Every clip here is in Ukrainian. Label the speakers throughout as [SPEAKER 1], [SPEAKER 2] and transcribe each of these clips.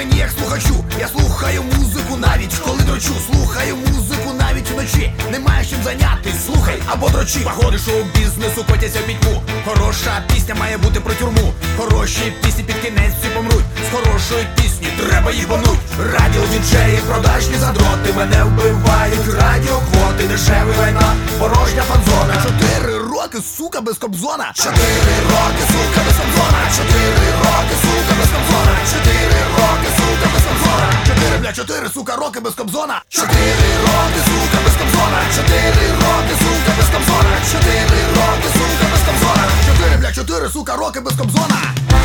[SPEAKER 1] мені як слухачу. Я слухаю музику навіть коли дрочу. Слухаю музику навіть вночі. Немає чим зайнятись, слухай або дрочи. Вагони шоу-бізнесу котяться в пітьму. Хороша пісня має бути про тюрму. Хороші пісні під кінець всі помруть. З хорошої пісні треба їбануть. Радіо діджеї, продажні задроти мене вбивають. Радіоквоти, дешевий лайна, порожня фанзона. 4 роки, сука, без Кобзона. 4 роки, сука, без Кобзона. 4 роки, сука, без Кобзона. 4 роки, сука, без Кобзона. 4, бля, 4, сука, роки без Кобзона. 4 роки, сука, без Кобзона. 4 роки, сука, без Кобзона. 4 роки, сука, без Кобзона. 4, бля, 4, сука, роки без Кобзона.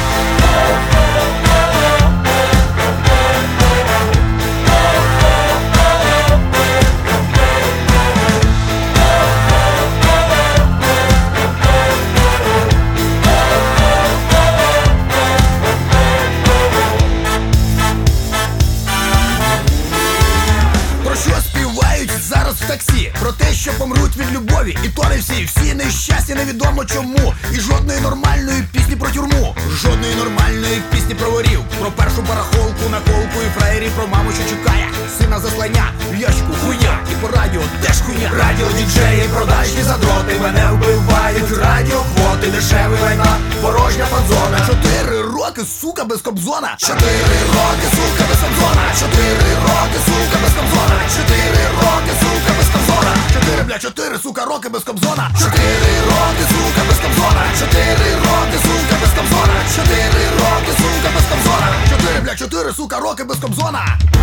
[SPEAKER 1] Зараз в таксі про те, що помруть від любові. І то не всі нещасні, невідомо чому. І жодної нормальної пісні про тюрму. Жодної нормальної пісні про ворів. Про першу барахолку, наколку і фраєрів. Про маму, що чекає сина заслання. В ящику хуйня, і по радіо теж хуйня. Радіо діджеї, продажні задроти мене вбивають. Радіоквоти, дешевий лайна, порожня фанзона. 4 роки, сука, без Кобзона. 4 роки, сука, без Кобзона. 4 роки, сука, без Кобзона. 4 роки, сука, без Кобзона. 4, бля, 4, сука, роки без Кобзона. 4 роки, сука, без Кобзона. 4 роки, сука, без Кобзона. 4 роки, сука, без Кобзона. 4, бля, 4, сука, роки без Кобзона.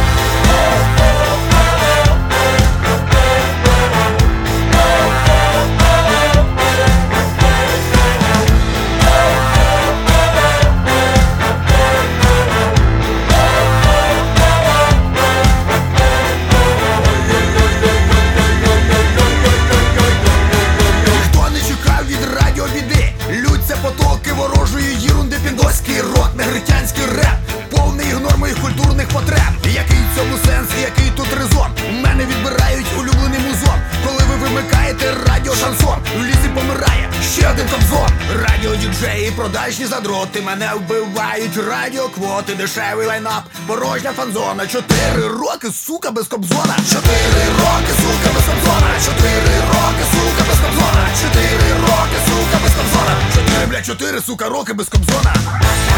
[SPEAKER 1] Потоки ворожої єрунди, піндоський рок, негритянський реп, повний ігнор моїх культурних потреб. Який в цьому сенс, який тут резон? У мене відбирають улюблений музон. Коли ви вимикаєте радіо шансон, в лісі помирає ще один Кобзон. Радіо діджеї, продажні задроти мене вбивають. Радіоквоти, дешевий лайнап, порожня фанзона. 4 роки, сука, без Кобзона. 4 роки, сука, без Кобзона. 4 роки, сука, без Кобзона. 4 роки, сука, без Кобзона. 4, бля, 4, сука, роки без Кобзона.